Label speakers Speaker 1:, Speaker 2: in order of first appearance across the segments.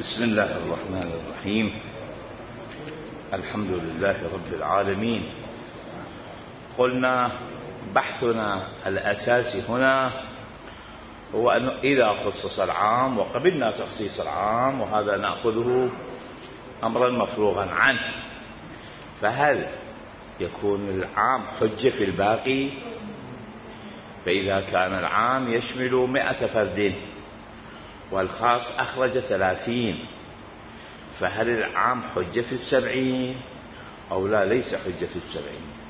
Speaker 1: بسم الله الرحمن الرحيم. الحمد لله رب العالمين. قلنا بحثنا الأساسي هنا هو أنه إذا خصص العام وقبلنا تخصيص العام، وهذا نأخذه أمرا مفروغا عنه، فهل يكون العام حجة في الباقي؟ فإذا كان العام يشمل 100 فرد والخاص أخرج 30، فهل العام حجة في 70 أو لا ليس حجة في 70؟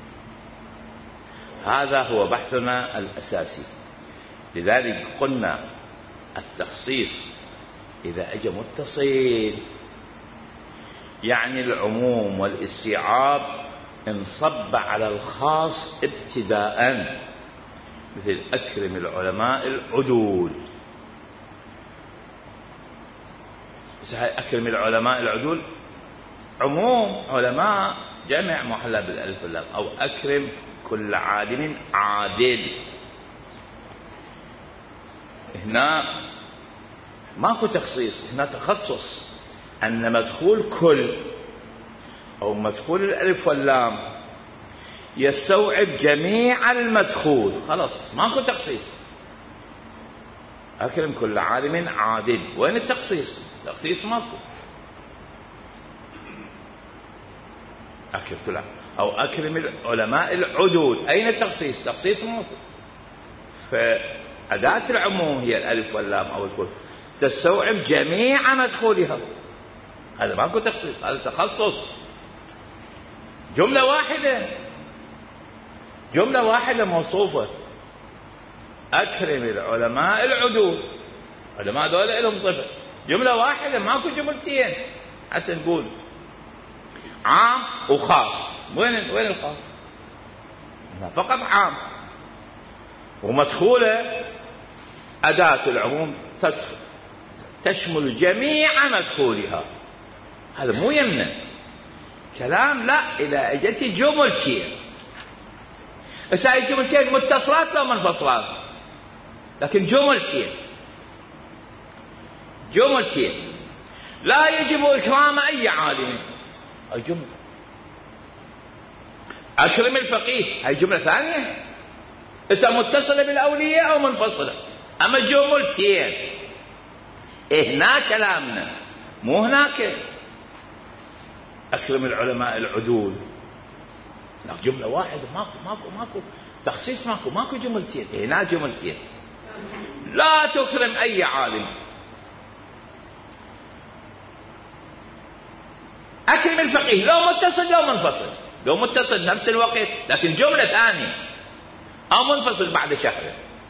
Speaker 1: هذا هو بحثنا الأساسي. لذلك قلنا التخصيص إذا أجى متصل يعني العموم والاستيعاب انصب على الخاص ابتداء، مثل أكرم العلماء العدول. أكرم العلماء العدول عموم علماء جمع محلى بالألف واللام، أو أكرم كل عالم عادل. هنا ماكو تخصيص، هنا تخصص، أن مدخول كل أو مدخول الألف واللام يستوعب جميع المدخول، خلاص ماكو تخصيص. أكرم كل عالم عادل، وين التخصيص؟ تخصيص ماكو. أكرم كل عالم أو أكرم العلماء العدول، أين التخصيص؟ تخصيص ماكو. فأداة العموم هي الألف واللام أو الكل تستوعب جميع مدخولها، هذا ماكو تخصيص، هذا تخصص. جملة واحدة، جملة واحدة موصوفة، أكرم العلماء العدول، علماء دولة لهم صفة، جملة واحدة ماكو جملتين حتى نقول عام وخاص. وين الخاص؟ فقط عام، ومدخولة أداة العموم تشمل جميع مدخولها، هذا مو يمنع كلام. لا، إذا أجت جملتين، هسه جملتين متصلات لو منفصلات، لكن جملتين لا يجب إكرام أي عالم، أي جملة. أكرم الفقيه هاي جملة ثانية، هسه متصلة بالأولية أو منفصلة. أما جملتين هنا كلامنا، مو هناك. أكرم العلماء العدول، لا، جملة واحدة، ماكو تخصيص، ماكو جملتين، هنا جملتين. لا تكرم أي عالم. أكرم الفقيه لو متصل لو منفصل، لو متصل نفس الوقت لكن جملة ثانية، أو منفصل بعد شهر.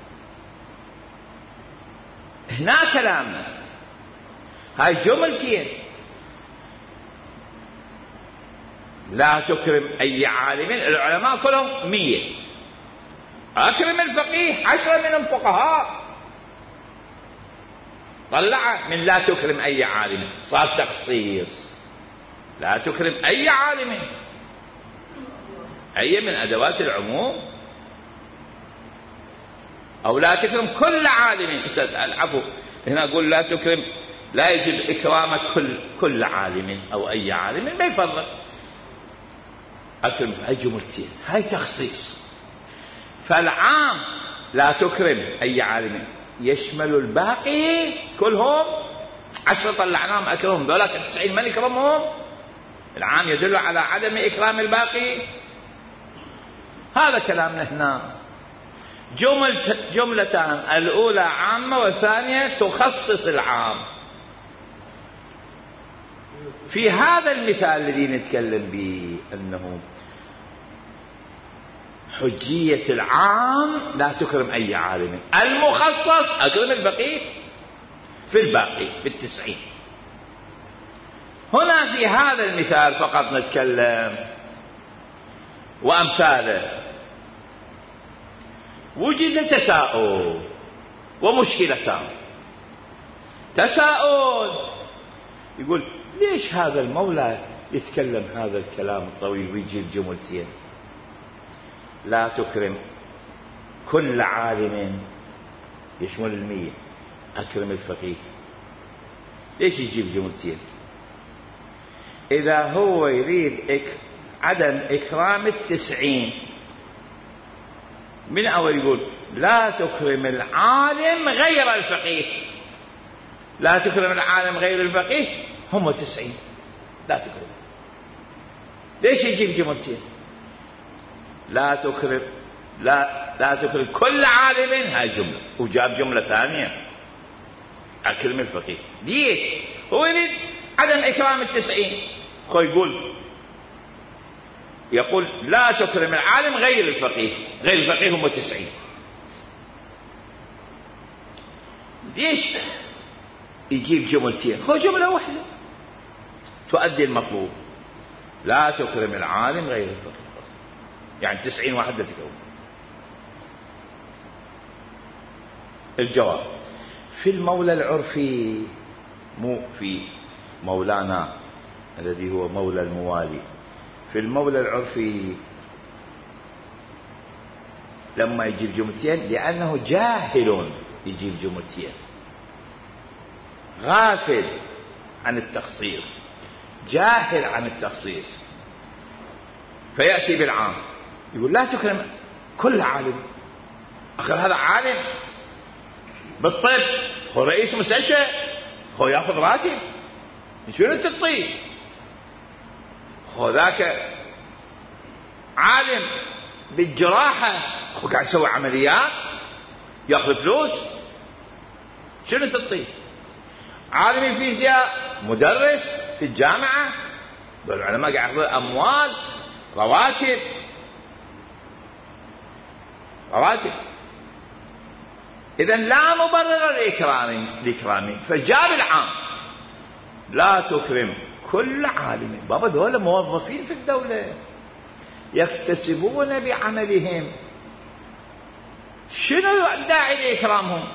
Speaker 1: هنا كلامنا هاي جملتين. لا تكرم أي عالم، العلماء كلهم 100، أكرم الفقيه 10 منهم فقهاء، طلع من لا تكرم أي عالم، صار تخصيص. لا تكرم أي عالم، أي من أدوات العموم، أو لا تكرم كل عالم. العفو، هنا أقول لا تكرم، لا يجب إكرام كل عالم أو أي عالم، ما يفرق. أكرم أي جملتين، هاي تخصيص. فالعام لا تكرم أي عالم يشمل الباقي كلهم. 10 طلعناهم أكرمهم، ذولاك 90 من يكرمهم؟ العام يدل على عدم إكرام الباقي. هذا كلامنا هنا. جملتان، الأولى عامة والثانية تخصص العام. في هذا المثال الذي نتكلم به أنه حجية العام لا تكرم أي عالم، المخصص أكرم الفقيه في الباقي في 90. هنا في هذا المثال فقط نتكلم وأمثاله. وجد تساؤل ومشكلتان. تساؤل يقول ليش هذا المولى يتكلم هذا الكلام الطويل ويجيب جملتين؟ لا تكرم كل عالم يشمل 100، أكرم الفقيه ليش يجيب جملتين؟ إذا هو يريد عدم إكرام 90، من أول يقول لا تكرم العالم غير الفقيه، لا تكرم العالم غير الفقيه، هم 90 لا تكرم. ليش يجيب جملتين؟ لا تكرم كل عالم، هاي جملة، وجاب جملة ثانية أكرم الفقيه. ليش؟ هو يريد عدم إكرام 90، هو يقول لا تكرم العالم غير الفقيه، غير الفقيه هم 90. ليش يجيب جملتين؟ هو جملة واحدة تؤدي المطلوب، لا تكرم العالم غير الفقيه، يعني 90 واحد لا تكرم. الجواب في المولى العرفي، مو في مولانا الذي هو مولى الموالي. في المولى العرفي لما يجيب جملتين لأنه جاهل يجيب جملتين، غافل عن التخصيص، جاهل عن التخصيص، فيأتي بالعام يقول لا تكرم كل عالم. أخر هذا عالم بالطب، هو رئيس مستشفى، هو يأخذ راتب، شنو تطيب؟ هو ذاك عالم بالجراحة، هو قاعد يسوي عمليات يأخذ فلوس، شنو تطيب؟ عالم الفيزياء مدرس في الجامعة، العلماء قاعد يأخذون أموال، رواتب. إذن لا مبرر لإكرامه، فجاب العام لا تكرم كل عالم. بابا دول موظفين في الدولة يكتسبون بعملهم، شنو الداعي لإكرامهم؟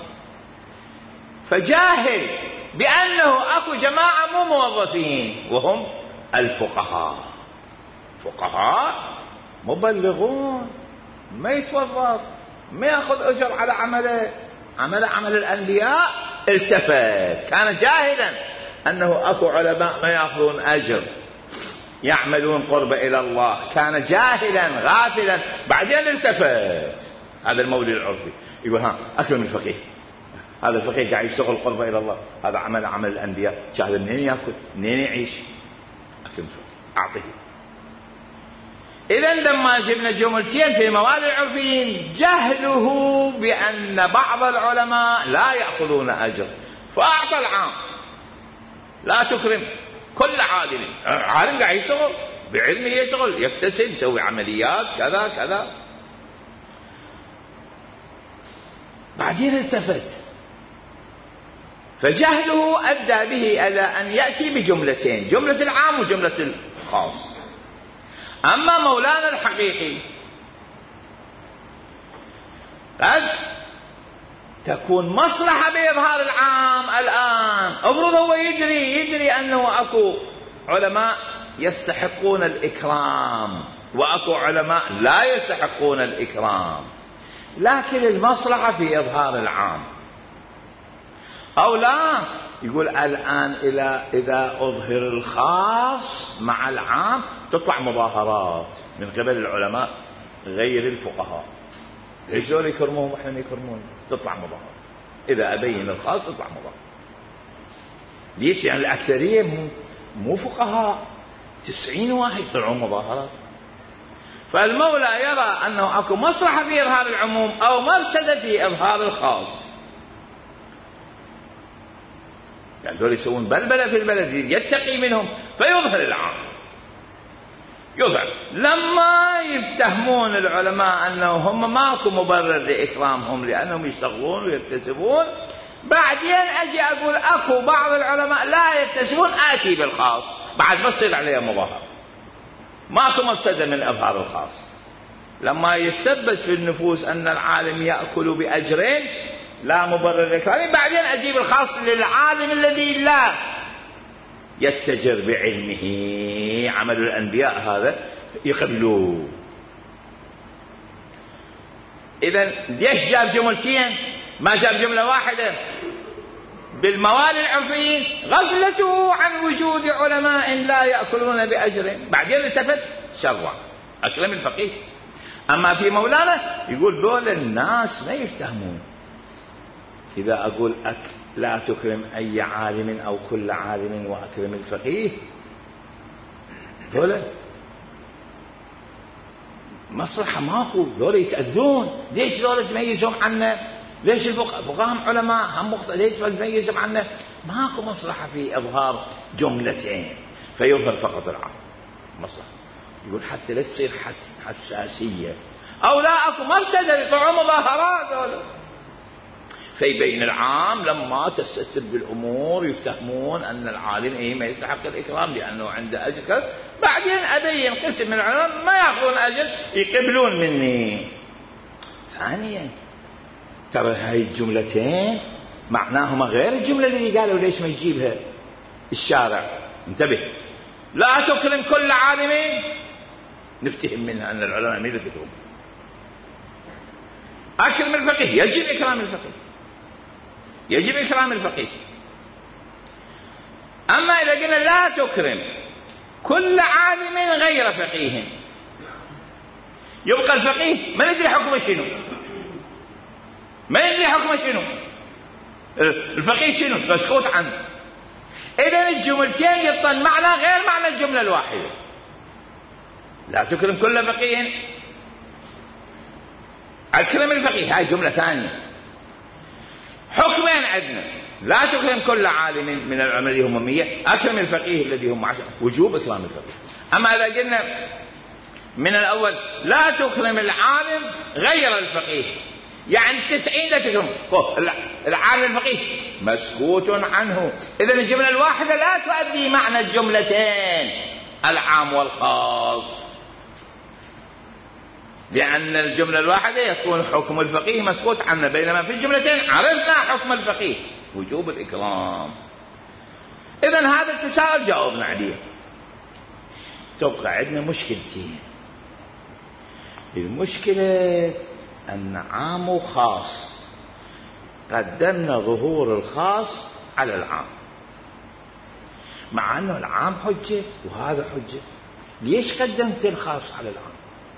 Speaker 1: فجاهل بأنه أكو جماعة مو موظفين وهم الفقهاء. فقهاء مبلغون، ما يتوظف، ما يأخذ أجر على عمله، عمل الأنبياء. التفت، كان جاهلا أنه أكو علماء ما يأخذون أجر يعملون قرب إلى الله، كان جاهلا غافلا. بعدين التفت، هذا المولى العرفي يقول ها أكرم الفقيه، هذا الفقيه قاعد يشتغل قرب إلى الله، هذا عمل الأنبياء، جاهل منين يأكل منين يعيش؟ أكرم الفقيه، أعطيه. إذن لما جبنا جملتين في موالي العرفيين، جهله بأن بعض العلماء لا يأخذون أجر، فأعطى العام لا تكرم كل عالم. عالم قاعد يشتغل بعلمه، يشتغل يكتسب، يسوي عمليات كذا كذا. بعدين التفت، فجهله أدى به إلى أن يأتي بجملتين، جملة العام وجملة الخاص. أما مولانا الحقيقي قد تكون مصلحة بإظهار العام. الآن افرض هو يدري أنه أكو علماء يستحقون الإكرام وأكو علماء لا يستحقون الإكرام، لكن المصلحة في إظهار العام. أو لا يقول الآن إذا أظهر الخاص مع العام تطلع مظاهرات من قبل العلماء غير الفقهاء، ليش دول يكرموهم وإحنا ما يكرمون؟ تطلع مظاهرات. إذا أبين الخاص تطلع مظاهرات. ليش؟ يعني الأكثرية مو فقهاء، 90 واحد يطلعون مظاهرات. فالمولى يرى أنه أكو مصلحة في إظهار العموم أو مفسدة في إظهار الخاص. يعني دول يسوون بلبلة في البلد، يتقي منهم فيظهر العام. يظهر لما يفتهمون العلماء أنه هم ماكو مبرر لإكرامهم لأنهم يشتغلون ويكتسبون، بعدين أجي أقول أكو بعض العلماء لا يكتسبون، آتي بالخاص بعد ما تصير عليه مظاهرة. ماكو مفسدة من إظهار الخاص. لما يثبت في النفوس أن العالم يأكل بأجرين لا مبرر لإكرامه، بعدين أجيب الخاص للعالم الذي لا يتجر بعلمه، عمل الأنبياء هذا يقبلوه. إذن ليش جاب جملتين ما جاب جملة واحدة؟ بالموالي العرفيين غفلته عن وجود علماء لا يأكلون بأجر، بعدين التفت شرع أكرم الفقيه. أما في مولانا يقول ذول الناس ما يفتهمون. إذا أقول لا تكرم أي عالم أو كل عالم وأكرم الفقيه، ذولا مصلحة ماكو، ذولا يتأذون. ليش ذولا تميزهم عنا؟ ليش الفقهاء هم علماء هم ليش تميزهم عنا؟ ماكو مصلحة في إظهار جملتين فيظهر فقط العام مصلحة. يقول حتى لا تصير حساسية أو لا أكو مفسدة يطلعون مظاهرات ذولا، فيبين العام لما تستتر بالأمور يفتهمون أن العالم ما يستحق الإكرام لأنه عنده أجر. بعدين أبين قسم من العلماء ما يأخذون أجر يقبلون مني. ثانيا ترى هاي الجملتين معناهما غير الجملة اللي قالوا ليش ما يجيبها الشارع. انتبه، لا تكرم كل عالم نفتهم منها أن العلماء مين تكرم. أكرم الفقيه، يجب إكرام الفقيه، يجب إكرام الفقيه. أما إذا قلنا لا تكرم كل عالم غير فقيه، يبقى الفقيه ما ندري حكمه شنو، ما ندري حكمه شنو، الفقيه شنو مسكوت عنه. إذن الجملتين يطن معنى غير معنى الجملة الواحدة. لا تكرم كل فقيه أكرم الفقيه، هاي جملة ثانية. حكمين عندنا، لا تكرم كل عالم من العلماء اللي هم 100، أكرم الفقيه الذي هم 10، وجوب إكرام الفقيه. أما إذا قلنا من الأول لا تكرم العالم غير الفقيه، يعني 90 لا تكرم، العالم الفقيه مسكوت عنه. إذن الجملة الواحدة لا تؤدي معنى الجملتين العام والخاص، لأن الجملة الواحدة يكون حكم الفقيه مسكوت عنه، بينما في الجملتين عرفنا حكم الفقيه وجوب الإكرام. إذن هذا التساؤل جاوبنا عليه. تبقى عندنا مشكلتين. المشكلة أن عام وخاص قدمنا ظهور الخاص على العام، مع أنه العام حجة وهذا حجة. ليش قدمت الخاص على العام؟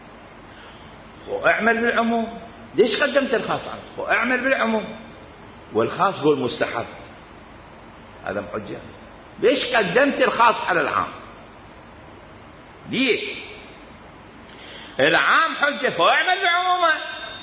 Speaker 1: واعمل بالعموم. ليش قدمت الخاص على العام؟ واعمل بالعموم، والخاص قول مستحب، هذا حجة. ليش قدمت الخاص على العام؟ ليش؟ العام حجة فاعمل بعمومه.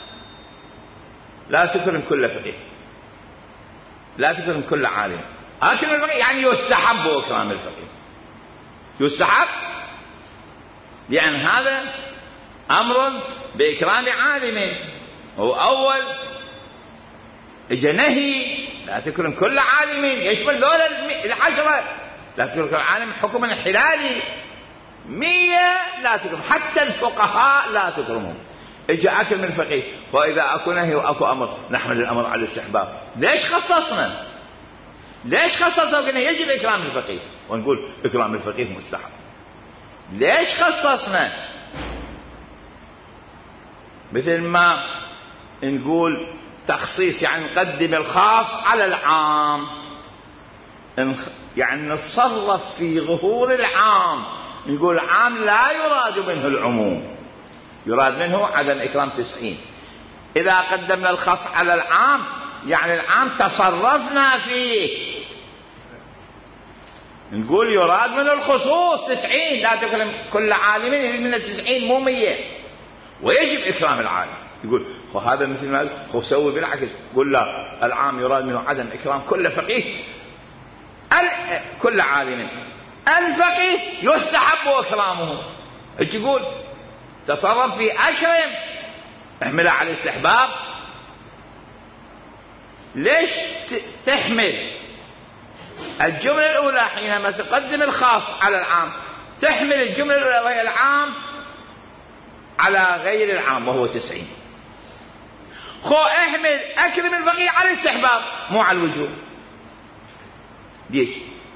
Speaker 1: لا تكرم كل فقيه، لا تكرم كل عالم. أكرم الفقيه يعني يستحب إكرام الفقيه، يستحب، لأن هذا أمر بإكرام عالم. هو أول إجا نهي لا تكرم كل عالم يشمل دول 10، لا تكرم كل عالم حكم حلالي 100 لا تكرم، حتى الفقهاء لا تكرمهم. إجا أكرم الفقيه، وإذا أكو نهي وأكو أمر نحمل الأمر على الاستحباب. ليش خصصنا؟ ليش خصصنا وقلنا يجب إكرام الفقيه ونقول إكرام الفقيه مستحب؟ ليش خصصنا؟ مثل ما نقول تخصيص يعني نقدم الخاص على العام، يعني نتصرف في ظهور العام، نقول العام لا يراد منه العموم، يراد منه عدم إكرام 90. إذا قدمنا الخاص على العام يعني العام تصرفنا فيه، نقول يراد منه الخصوص 90، لا تكرم كل عالم من 90 مو 100، ويجب إكرام العالم. يقول هذا مثل ما هو سوي بالعكس، قل لا، العام يراد منه عدم إكرام كل فقيه كل عالم، الفقيه يستحب إكرامه. ايش يقول؟ تصرف في أكرم، احملها على الاستحباب. ليش تحمل الجملة الأولى حينما تقدم الخاص على العام، تحمل الجملة الأولى وهي العام على غير العام وهو 90؟ احمل أكرم الفقيه على الاستحباب مو على الوجوب. ليش؟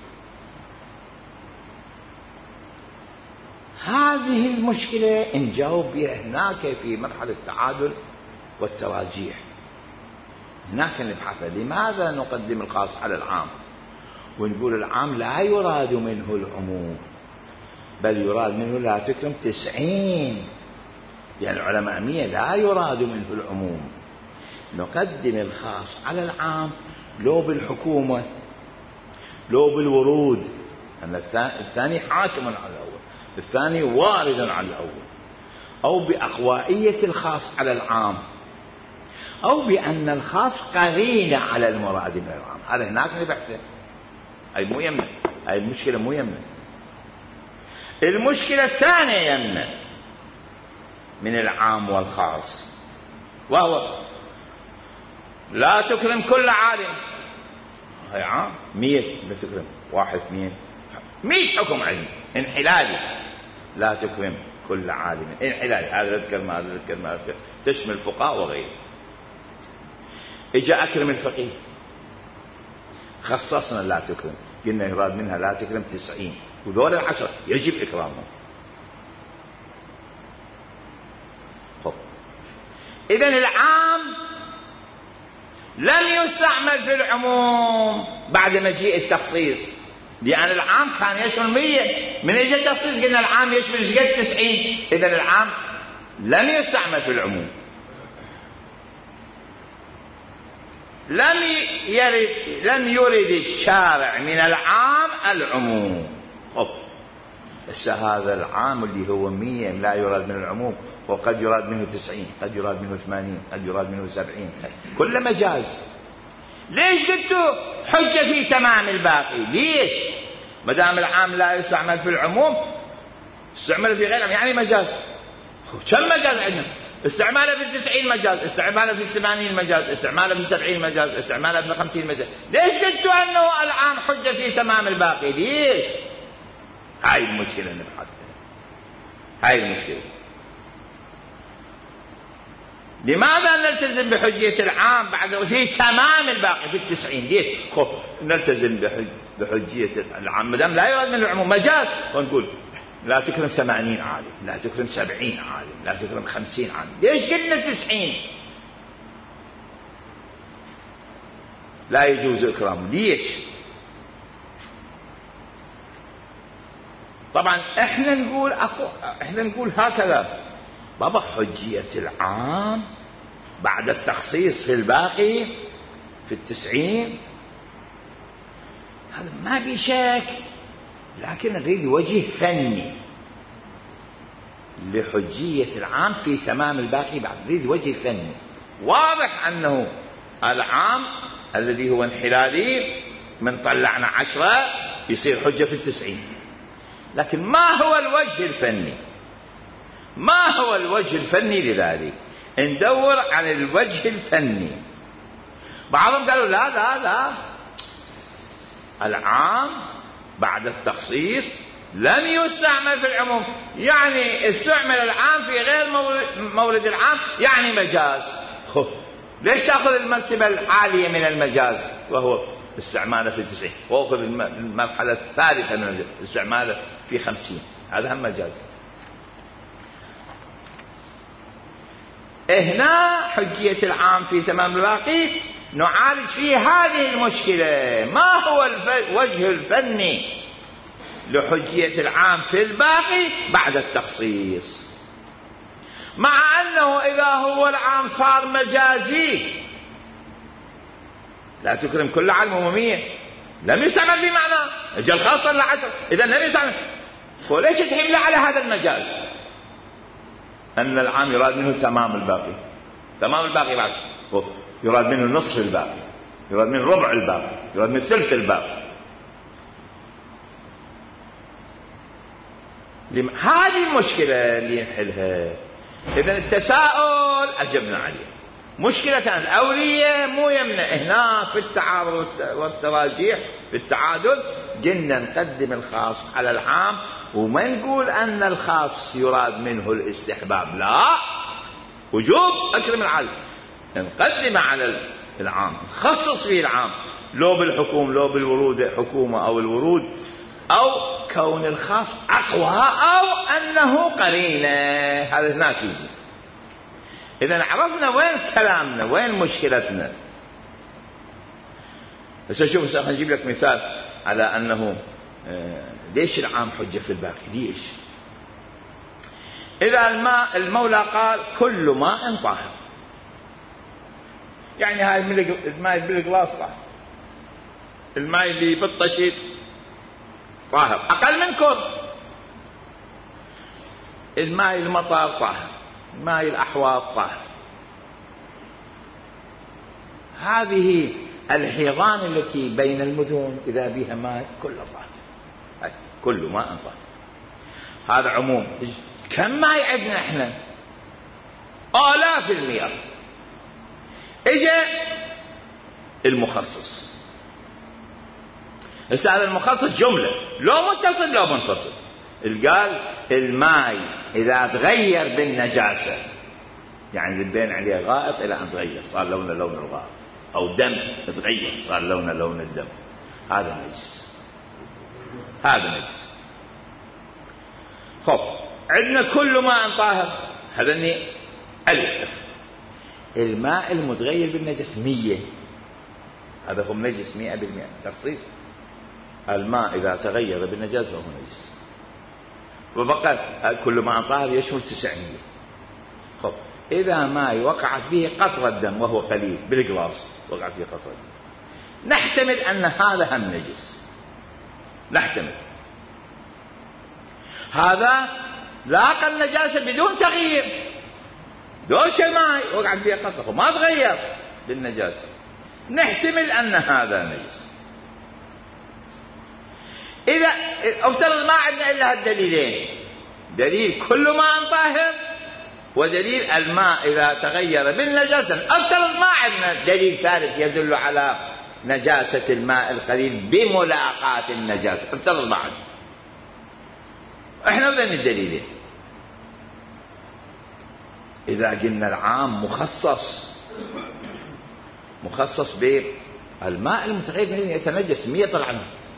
Speaker 1: هذه المشكلة نجاوب بها هناك في مرحلة التعادل والتراجيح. هناك نبحث لماذا نقدم الخاص على العام ونقول العام لا يراد منه العموم بل يراد منه لا تكرم 90. يعني العلماء 100 لا يراد منه العموم. نقدم الخاص على العام لو بالحكومة لو بالورود، أن الثاني حاكم على الأول، الثاني وارد على الأول، أو بأقوائية الخاص على العام، أو بأن الخاص قرينة على المراد من العام. هذا هناك نبحثه. أي مو يمنع، أي المشكلة مو يمنع. المشكلة الثانية يمنع من العام والخاص، وهو لا تكرم كل عالم. هي عام 100 لا تكرم 1 2 100 حكم علمي انحلالي. لا تكرم كل عالم انحلالي، هذا لا تكرم هذا لا تكرم هذا، تشمل الفقهاء وغيره. إجا أكرم الفقيه خصصنا لا تكرم، قلنا يراد منها لا تكرم 90، وذول 10 يجب إكرامهم. إذن العام لم يستعمل في العموم بعد مجيء التخصيص، لأن العام كان يشمل 100، من إجا التخصيص قلنا العام يشمل 90. إذن العام لم يستعمل في العموم، لم يرد الشارع من العام العموم. هذا العام اللي هو 100 لا يراد من العموم، وقد يراد منه 90، قد يراد منه 80، قد يراد منه 70، كل مجاز. ليش قلتوا حجة في تمام الباقي؟ ليش؟ مدام العام لا يستعمل في العموم استعمل في غيره، يعني مجاز. كم مجاز عندنا؟ استعماله في 90 مجاز، استعماله في 80 مجاز، استعماله في 70 مجاز، استعماله في 50 مجاز. ليش قلتوا أنه العام حجة في تمام الباقي؟ ليش؟ هاي المشكلة نبحث فيها، هاي المشكلة. لماذا نلتزم بحجية العام بعد في تمام الباقي في 90؟ ليش نلتزم بحجية العام مدام لا يراد من العموم مجاز، ونقول لا تكرم 80 عالم، لا تكرم 70 عالم، لا تكرم 50 عالم. ليش قلنا 90 لا يجوز إكرامه؟ ليش؟ طبعا احنا نقول هكذا بابا، حجية العام بعد التخصيص في الباقي في 90 هذا ما بشك، لكن نريد وجه فني لحجية العام في تمام الباقي بعد، نريد وجه فني واضح أنه العام الذي هو انحلالي من طلعنا 10 يصير حجة في 90. لكن ما هو الوجه الفني؟ ما هو الوجه الفني لذلك؟ ندور عن الوجه الفني. بعضهم قالوا لا لا لا، العام بعد التخصيص لم يستعمل في العموم، يعني استعمل العام في غير مورد العام، يعني مجاز. ليش تأخذ المرتبة العالية من المجاز وهو استعماله في 90، وأخذ المرحلة الثالثة من استعماله في 50؟ هذا هم مجاز. هنا حجية العام في تمام الباقي نعالج فيه هذه المشكلة. ما هو الوجه الفني لحجية العام في الباقي بعد التخصيص؟ مع أنه إذا هو العام صار مجازي، لا تكرم كل عالم عمومية، لم يستعمل في معنى اجل خاصة لعشر، إذا لم يستعمل. وليش تحمل على هذا المجاز أن العام يراد منه تمام الباقي؟ تمام الباقي بعد يراد منه نصف الباقي، يراد منه ربع الباقي، يراد منه ثلث الباقي. هذه المشكلة اللي نحلها. إذن التساؤل أجبنا عليه. مشكلة الأولية مو يمنع هنا في التعارض والتراجيح في التعادل قلنا نقدم الخاص على العام، وما نقول أن الخاص يراد منه الاستحباب، لا، وجوب أكرم العالم، نقدم على العام، نخصص فيه العام، لو بالحكوم لو بالورود حكومة أو الورود، أو كون الخاص أقوى، أو أنه قرينة. هذا هناك يجي. إذن عرفنا وين كلامنا، وين مشكلتنا. بس شوف نجيب لك مثال على أنه ليش العام حجة في الباقي. ليش؟ إذا المولى قال كل ماء طاهر، يعني هاي الماء بالغلاص طاهر، الماء اللي بالطشيط طاهر أقل منكم، الماء المطر طاهر، الماء الأحواض طاهر. هذه الحيضان التي بين المدن إذا بها ماء كله طاهر، كل ماء طاهر. هذا عموم. كم ماء عندنا احنا؟ آلاف المياه. اجا المخصص. هذا المخصص جملة، لو متصل لو منفصل. قال الماء إذا تغير بالنجاسة، يعني بين عليه غائط إلى أن تغير صار لونه لون الغائط، أو دم تغير صار لونه لون الدم، هذا نجس، هذا نجس. خب عندنا كل ماء طاهر، هذا ألف. الماء المتغير بالنجس 100، هذا هو نجس 100%. تخصيص الماء إذا تغير بالنجاسة فهو نجس. وبقى كل ماء طاهر يشمل 900. خب إذا ما وقعت به قطرة دم وهو قليل بالقلاص، وقعت به قطرة دم، نحتمل أن هذا هم نجس، نحتمل هذا لاقى النجاسة بدون تغيير، دول ماء وقعت به قطرة وما تغير بالنجاسة، نحتمل أن هذا نجس. إذا افترض ما عندنا إلا هالدليلين، دليل كل ماء طاهر ودليل الماء إذا تغير بالنجاسة، افترض ما عندنا دليل ثالث يدل على نجاسة الماء القليل بملاقاة النجاسة، افترض ما عندنا. احنا ذن الدليلين. إذا قلنا العام مخصص بالماء المتغير يتنجس 100 طلعنا،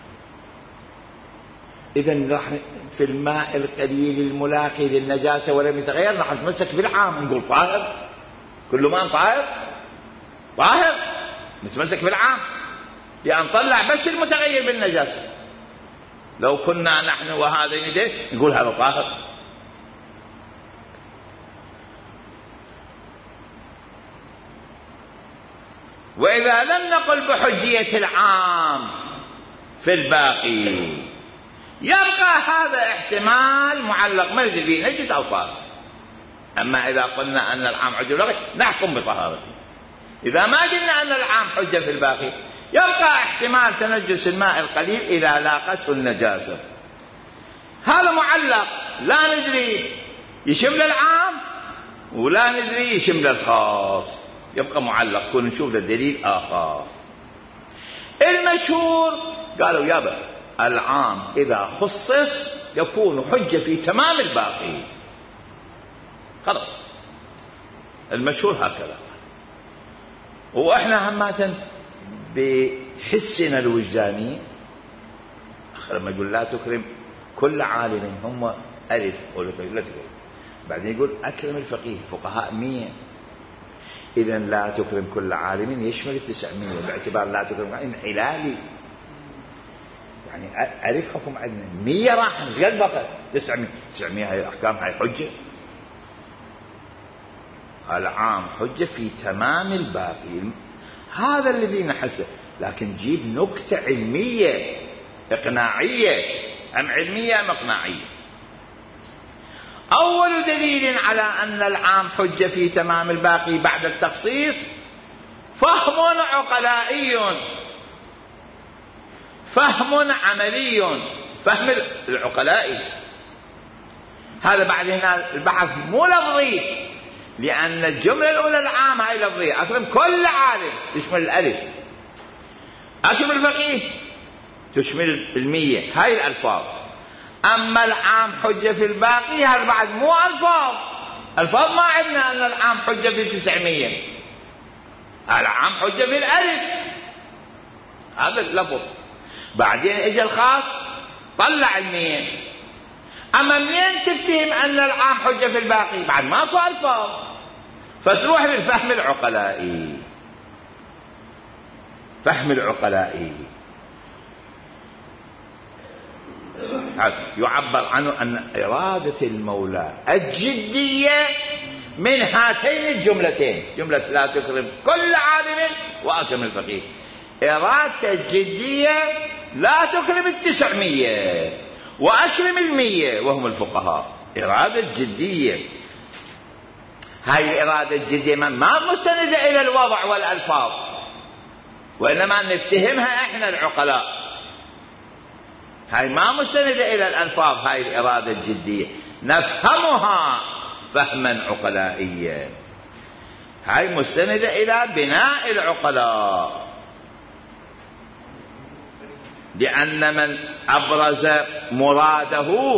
Speaker 1: إذن راح في الماء القليل الملاقي للنجاسة ولم يتغير راح نتمسك بالعام، نقول طاهر، كل ماء طاهر نتمسك بالعام، لأن طلع بس المتغير بالنجاسة. لو كنا نحن وهذا يدين نقول هذا طاهر. وإذا لم نقل بحجية العام في الباقي، يبقى هذا احتمال معلق ما ندري فيه نجس أو طاهر. أما إذا قلنا أن العام حجة في الباقي نحكم بطهارته. إذا ما قلنا أن العام حجة في الباقي، يبقى احتمال تنجس الماء القليل إذا لاقته النجاسة. هذا معلق، لا ندري يشمل العام ولا ندري يشمل الخاص، يبقى معلق، كون نشوف له دليل آخر. المشهور قالوا يابا العام إذا خصص يكون حجة في تمام الباقي، خلاص المشهور هكذا. وإحنا هماتا بحسنا الوجداني لما يقول لا تكرم كل عالم، هم ألف ولا تكرم، بعدين يقول أكرم الفقيه، فقهاء 100. إذن لا تكرم كل عالم يشمل 900 باعتبار لا تكرم انحلالي، يعني ألف حكم عندنا 100 راح نشقد بقى 900 هاي الأحكام هاي حجة. العام حجة في تمام الباقي، هذا الذي نحسه. لكن جيب نكتة علمية إقناعية، أم علمية أم إقناعية. أول دليل على أن العام حجة في تمام الباقي بعد التخصيص فهم عقلائي، فهم عملي، فهم العقلائي. هذا بعد هنا البحث مو لفظي، لأن الجملة الأولى العام هاي لفظية، أكرم كل عالم تشمل الألف، أكرم الفقيه تشمل 100، هاي الألفاظ. أما العام حجة في الباقي هذا بعد مو ألفاظ ما عندنا أن العام حجة في 900، العام حجة في الألف، هذا اللفظ. بعدين اجى الخاص طلع 100. أما منين تفتهم أن العام حجة في الباقي؟ بعد ماكو ألفاظ، فتروح للفهم العقلائي. فهم العقلاء يعبر عنه أن إرادة المولى الجدية من هاتين الجملتين، جملة لا تكرم كل عالم وأكرم الفقيه، إرادة الجدية لا تكرم 900 وأكرم 100 وهم الفقهاء. إرادة جدية، هاي الإرادة الجدية ما مستندة إلى الوضع والألفاظ، وإنما نفتهمها إحنا العقلاء. هاي ما مستندة إلى الألفاظ، هاي الإرادة الجدية نفهمها فهما عقلائيا، هاي مستندة إلى بناء العقلاء. لأن من أبرز مراده،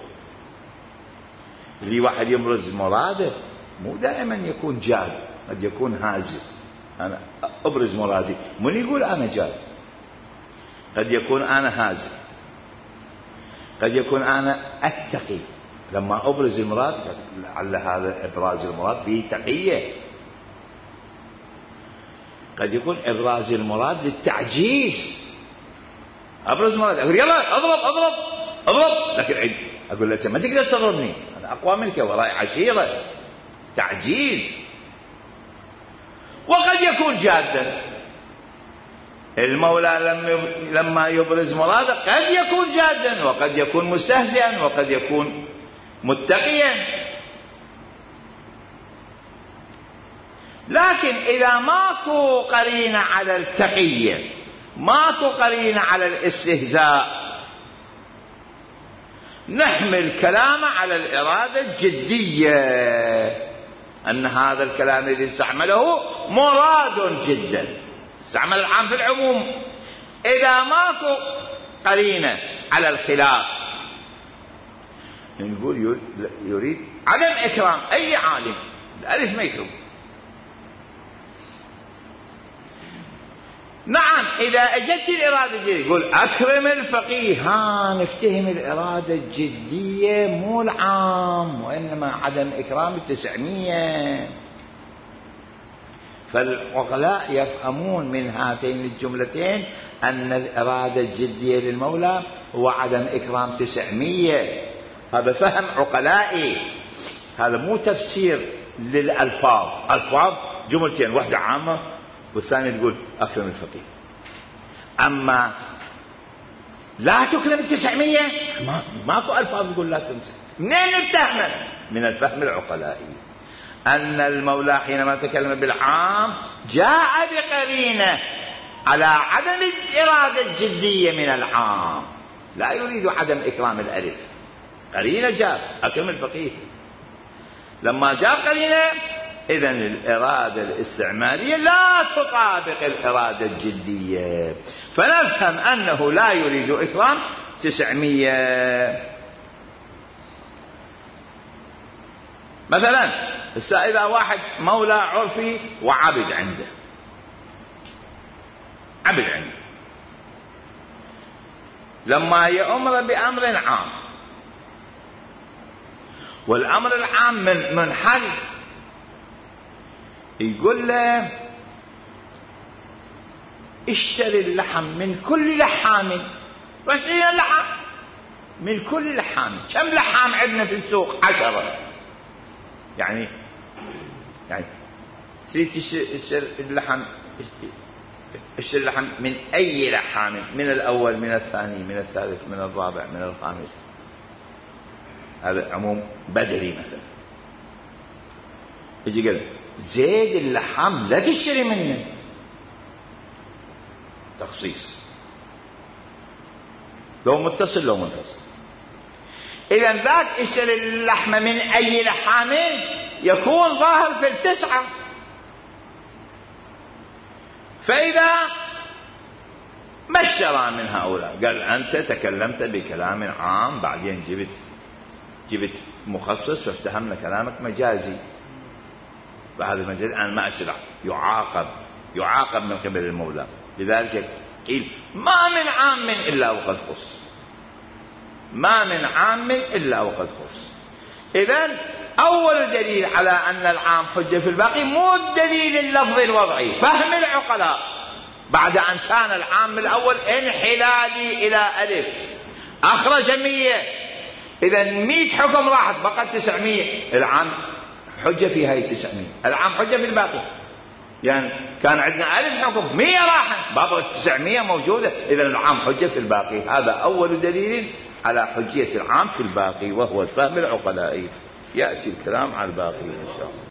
Speaker 1: اللي واحد يبرز مراده مو دائما يكون جاد، قد يكون هازل. أنا أبرز مرادي، من يقول أنا جاد؟ قد يكون أنا هازل، قد يكون أنا أتقي. لما أبرز المراد لعل هذا إبراز المراد فيه تقية، قد يكون إبراز المراد للتعجيز. أبرز مراد أقول يلا أضرب لكن عد أقول له ما تقدر تضربني، أنا أقوى منك وراي عشيرة، تعجيز. وقد يكون جادا، المولى لما يبرز مراده قد يكون جادا وقد يكون مستهزئا وقد يكون متقيا. لكن إذا ماكو قرينة على التقية، ماكو قرينة على الاستهزاء، نحمل كلامه على الإرادة الجدية، أن هذا الكلام الذي استعمله مراد جدا، استعمل العام في العموم. إذا ماكو قرينة على الخلاف نقول يريد عدم إكرام أي عالم، الألف ما يكرم. نعم إذا أجت الإرادة الجدية يقول أكرم الفقيه، ها نفتهم الإرادة الجدية مو العام، وإنما عدم إكرام 900. فالعقلاء يفهمون من هاتين الجملتين أن الإرادة الجدية للمولى هو عدم إكرام 900. هذا فهم عقلائي، هذا مو تفسير للألفاظ. ألفاظ جملتين، واحدة عامة والثانية تقول أكرم الفقيه. أما لا تكرم 900 ماكو ألفاظ تقول لا تكرم. منين نفتهم؟ من الفهم العقلائي أن المولى حينما تكلم بالعام جاء بقرينة على عدم الإرادة الجدية من العام، لا يريد عدم إكرام الألف، قرينة جاب أكرم الفقيه. لما جاب قرينة إذن الإرادة الاستعمالية لا تطابق الإرادة الجدية، فنفهم أنه لا يريد إكرام 900. مثلا إذا واحد مولى عرفي وعبد عنده، عبد عنده، لما يأمر بأمر عام والأمر العام منحل، يقول له اشتري اللحم من كل لحام، واشتري اللحم من كل لحام. كم لحام عندنا في السوق؟ 10. يعني تريد تشتري اللحم، اشتري اللحم من أي لحام، من الأول من الثاني من الثالث من الرابع من الخامس. هذا عموم بدري مثلا. يجي قال زيد اللحم لا تشتري منه، تخصيص، لو متصل لو منفصل. إذا ذاك اشتري اللحم من أي لحام يكون ظاهر في 9. فإذا ما اشترى من هؤلاء قال أنت تكلمت بكلام عام، بعدين جبت مخصص فافتهمنا كلامك مجازي، فهذا المجاز أنا ما أشرع، يعاقب من قبل المولى. لذلك قيل ما من عام إلا وقد خص، ما من عام إلا وقد خص. إذن أول دليل على أن العام حجة في الباقي مو الدليل اللفظي الوضعي، فهم العقلاء بعد أن كان العام الأول انحلالي إلى ألف، أخرج 100، إذا 100 حكم راحت بقت 900، العام حجة في هاي 900، العام حجة في الباقي. يعني كان عندنا 1000 حكم، 100 راحت بقت 900 موجودة، إذا العام حجة في الباقي. هذا أول دليل على حجية العام في الباقي، وهو الفهم العقلائي. يأتي الكلام على الباقي إن شاء الله.